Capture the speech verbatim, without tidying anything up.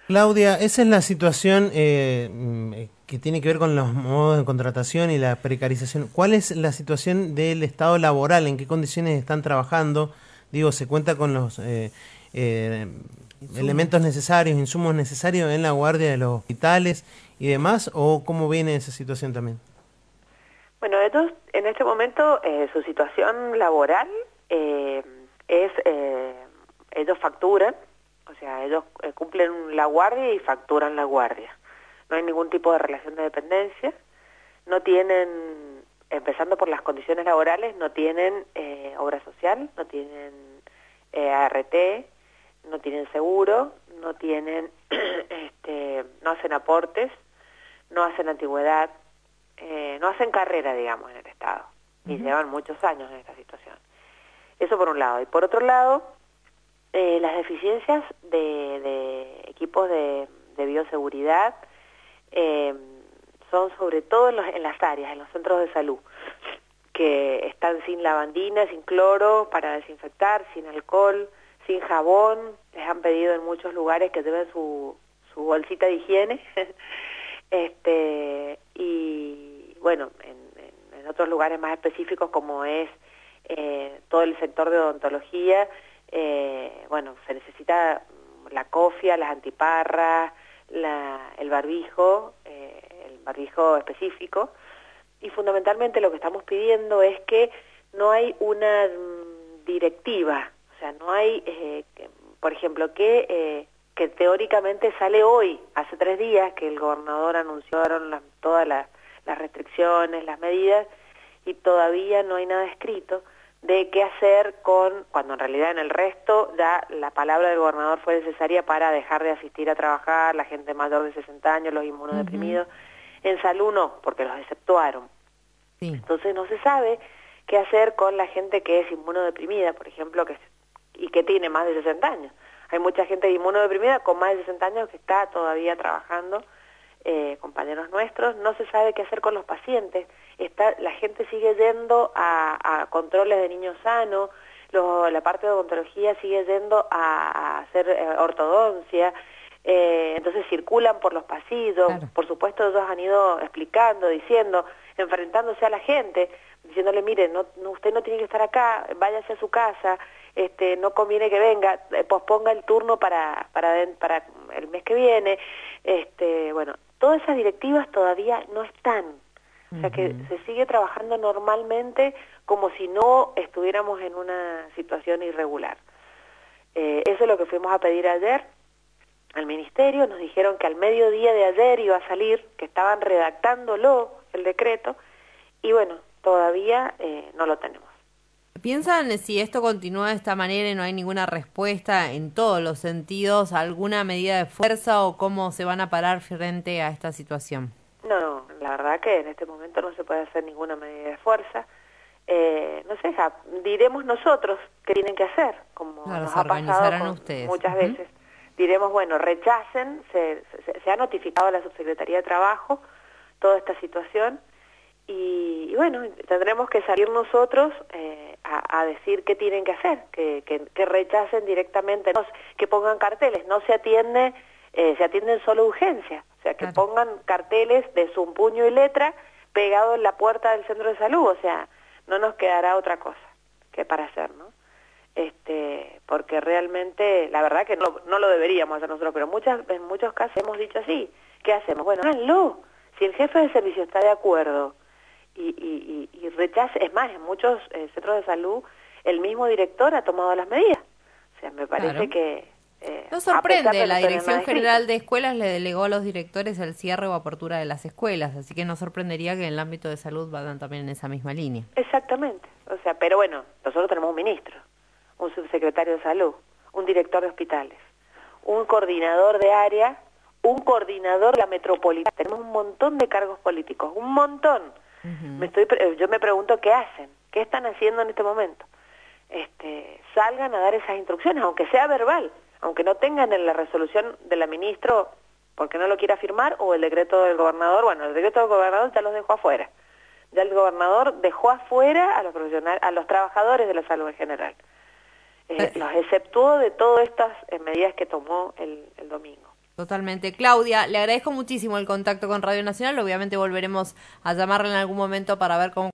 Claudia, esa es la situación eh, mm, que tiene que ver con los modos de contratación y la precarización. ¿Cuál es la situación del estado laboral? ¿En qué condiciones están trabajando? Digo, ¿se cuenta con los eh, eh, elementos Insumos. necesarios, insumos necesarios en la guardia de los hospitales y demás? ¿O cómo viene esa situación también? Bueno, ellos en este momento eh, su situación laboral eh, es, eh, ellos facturan, o sea, ellos eh, cumplen la guardia y facturan la guardia. No hay ningún tipo de relación de dependencia, no tienen, empezando por las condiciones laborales, no tienen eh, obra social, no tienen eh, A R T, no tienen seguro, no tienen, este, no hacen aportes, no hacen antigüedad, eh, no hacen carrera, digamos, en el Estado, y Ujú. llevan muchos años en esta situación. Eso por un lado. Y por otro lado, eh, las deficiencias de, de equipos de, de bioseguridad eh, son sobre todo en, los, en las áreas, en los centros de salud, que están sin lavandina, sin cloro para desinfectar, sin alcohol, sin jabón. Les han pedido en muchos lugares que lleven su, su bolsita de higiene. este y bueno, en, en, en otros lugares más específicos como es eh, todo el sector de odontología, eh, bueno, se necesita la cofia, las antiparras, la, el barbijo, eh, el barbijo específico, y fundamentalmente lo que estamos pidiendo es que no hay una mm, directiva, o sea, no hay, eh, que, por ejemplo, que, eh, que teóricamente sale hoy, hace tres días que el gobernador anunciaron la, todas las, las restricciones, las medidas, y todavía no hay nada escrito de qué hacer con, cuando en realidad en el resto ya la palabra del gobernador fue necesaria para dejar de asistir a trabajar, la gente mayor de sesenta años, los Ujú. inmunodeprimidos. En salud no, porque los exceptuaron. Sí, Entonces no se sabe qué hacer con la gente que es inmunodeprimida, por ejemplo, que y que tiene más de sesenta años. Hay mucha gente inmunodeprimida con más de sesenta años que está todavía trabajando, eh, compañeros nuestros. No se sabe qué hacer con los pacientes. Está, la gente sigue yendo a, a controles de niños sanos, lo, la parte de odontología sigue yendo a, a hacer eh, ortodoncia. Eh, entonces circulan por los pasillos, claro. por supuesto ellos han ido explicando, diciendo, enfrentándose a la gente, diciéndole, mire, no, no, usted no tiene que estar acá, váyase a su casa, este, no conviene que venga, eh, posponga el turno para, para, para el mes que viene. Este, bueno, todas esas directivas todavía no están, o sea que Ujú. se sigue trabajando normalmente como si no estuviéramos en una situación irregular. Eh, eso es lo que fuimos a pedir ayer al ministerio. Nos dijeron que al mediodía de ayer iba a salir, que estaban redactándolo, el decreto, y bueno, todavía eh, no lo tenemos. ¿Piensan si esto continúa de esta manera y no hay ninguna respuesta en todos los sentidos, alguna medida de fuerza o cómo se van a parar frente a esta situación? No, no, la verdad que en este momento no se puede hacer ninguna medida de fuerza. Eh, no sé, ja, diremos nosotros qué tienen que hacer, como Claro, nos se ha pasado organizarán con ustedes. muchas Ujú. veces. Diremos, bueno, rechacen, se, se, se ha notificado a la Subsecretaría de Trabajo toda esta situación, y, y bueno, tendremos que salir nosotros eh, a, a decir qué tienen que hacer, que, que, que rechacen directamente, no, que pongan carteles, no se atiende, eh, se atienden solo urgencias, o sea, que Claro. pongan carteles de su puño y letra pegado en la puerta del centro de salud, o sea, no nos quedará otra cosa que para hacer, ¿no? Este, porque realmente, la verdad que no, no lo deberíamos hacer nosotros, pero muchas, en muchos casos hemos dicho así, ¿qué hacemos? Bueno, háganlo, si el jefe de servicio está de acuerdo y, y, y, y rechaza, es más, en muchos eh, centros de salud el mismo director ha tomado las medidas, o sea, me parece Claro. que eh, No a pesar sorprende, de no la tener Dirección nada escrito. General de Escuelas le delegó a los directores el cierre o apertura de las escuelas, así que no sorprendería que en el ámbito de salud vayan también en esa misma línea. Exactamente, o sea, pero bueno, nosotros tenemos un ministro, un subsecretario de salud, un director de hospitales, un coordinador de área, un coordinador de la metropolitana. Tenemos un montón de cargos políticos, un montón. Me Ujú. estoy, yo me pregunto qué hacen, qué están haciendo en este momento. Este, salgan a dar esas instrucciones, aunque sea verbal, aunque no tengan en la resolución de la ministra porque no lo quiera firmar, o el decreto del gobernador. Bueno, el decreto del gobernador ya los dejó afuera. Ya el gobernador dejó afuera a los profesionales, a los trabajadores de la salud en general. Eh, Eh, los exceptuó de todas estas eh, medidas que tomó el, el domingo. Totalmente. Claudia, le agradezco muchísimo el contacto con Radio Nacional. Obviamente volveremos a llamarle en algún momento para ver cómo